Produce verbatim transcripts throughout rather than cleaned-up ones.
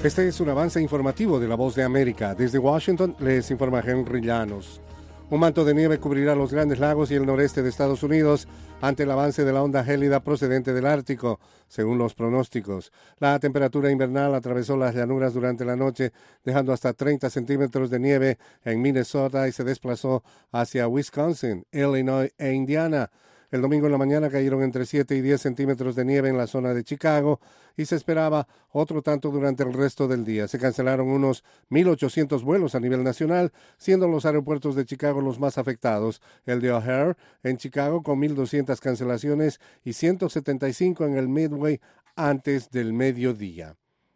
Este es un avance informativo de La Voz de América. Desde Washington les informa Henry Llanos. Un manto de nieve cubrirá los Grandes Lagos y el noreste de Estados Unidos ante el avance de la onda gélida procedente del Ártico, según los pronósticos. La temperatura invernal atravesó las llanuras durante la noche, dejando hasta treinta centímetros de nieve en Minnesota y se desplazó hacia Wisconsin, Illinois e Indiana. El domingo en la mañana cayeron entre siete y diez centímetros de nieve en la zona de Chicago y se esperaba otro tanto durante el resto del día. Se cancelaron unos mil ochocientos vuelos a nivel nacional, siendo los aeropuertos de Chicago los más afectados. El de O'Hare en Chicago con mil doscientas cancelaciones y ciento setenta y cinco en el Midway antes del mediodía.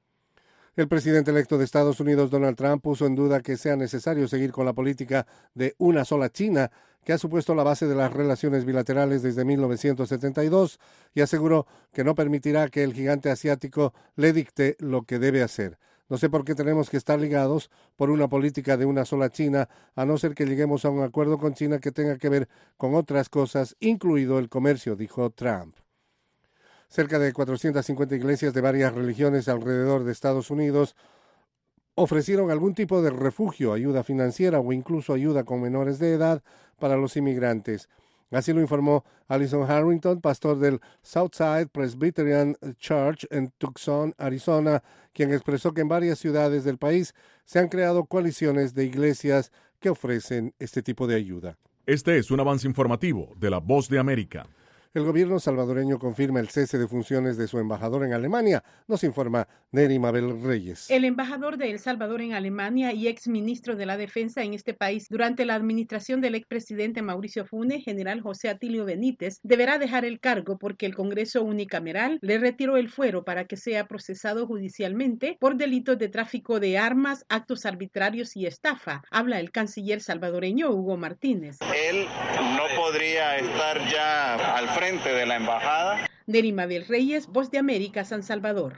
El presidente electo de Estados Unidos, Donald Trump, puso en duda que sea necesario seguir con la política de una sola China, que ha supuesto la base de las relaciones bilaterales desde mil novecientos setenta y dos, y aseguró que no permitirá que el gigante asiático le dicte lo que debe hacer. No sé por qué tenemos que estar ligados por una política de una sola China, a no ser que lleguemos a un acuerdo con China que tenga que ver con otras cosas, incluido el comercio, dijo Trump. Cerca de cuatrocientas cincuenta iglesias de varias religiones alrededor de Estados Unidos ofrecieron algún tipo de refugio, ayuda financiera o incluso ayuda con menores de edad para los inmigrantes. Así lo informó Allison Harrington, pastor del Southside Presbyterian Church en Tucson, Arizona, quien expresó que en varias ciudades del país se han creado coaliciones de iglesias que ofrecen este tipo de ayuda. Este es un avance informativo de La Voz de América. El gobierno salvadoreño confirma el cese de funciones de su embajador en Alemania, nos informa Neri Mabel Reyes. El embajador de El Salvador en Alemania y exministro de la Defensa en este país durante la administración del expresidente Mauricio Funes, general José Atilio Benítez, deberá dejar el cargo porque el Congreso unicameral le retiró el fuero para que sea procesado judicialmente por delitos de tráfico de armas, actos arbitrarios y estafa. Habla el canciller salvadoreño Hugo Martínez. Él no podría estar ya al frente frente de la embajada. Neri Mabel Reyes, Voz de América, San Salvador.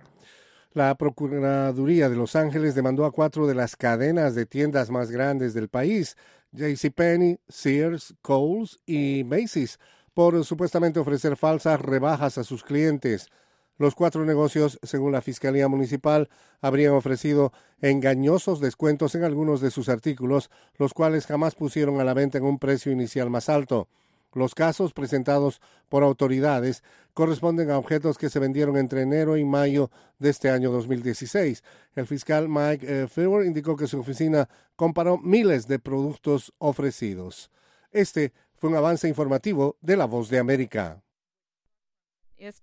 La Procuraduría de Los Ángeles demandó a cuatro de las cadenas de tiendas más grandes del país, JCPenney, Sears, Kohl's y Macy's, por supuestamente ofrecer falsas rebajas a sus clientes. Los cuatro negocios, según la Fiscalía Municipal, habrían ofrecido engañosos descuentos en algunos de sus artículos, los cuales jamás pusieron a la venta en un precio inicial más alto. Los casos presentados por autoridades corresponden a objetos que se vendieron entre enero y mayo de este año dos mil dieciséis. El fiscal Mike eh, Feuer indicó que su oficina comparó miles de productos ofrecidos. Este fue un avance informativo de La Voz de América.